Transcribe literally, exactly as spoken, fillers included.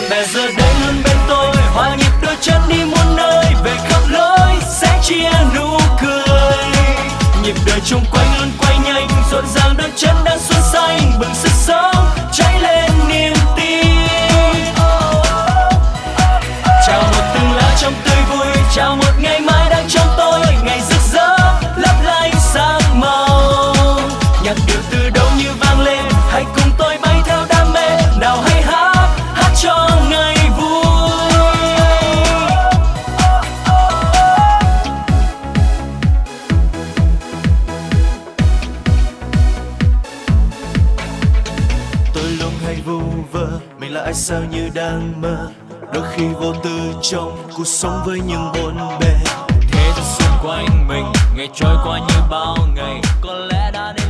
mẹ giờ đây luôn bên tôi, hòa nhịp đôi chân đi muôn nơi, về khắp lối sẽ chia nụ cười. Nhịp đời chung quanh luôn quay nhanh, rộn ràng đôi chân đang xuân xanh, bừng sức sống cháy lên niềm tin. Chào một từng lá trong tươi vui, chào một ngày mai đang trong tôi, ngày rực rỡ lấp lánh sáng màu. Nhạc điệu từ đâu như vang lên, hãy cùng tôi bay theo đam mê, nào hãy hát hát cho ngày vui. Tôi luôn hay vu vơ, mình là ai sao như đang mơ, đôi khi vô tư trong cuộc sống với những bộn bề. Thế giới xung quanh mình, ngày trôi qua như bao ngày, có lẽ đã đến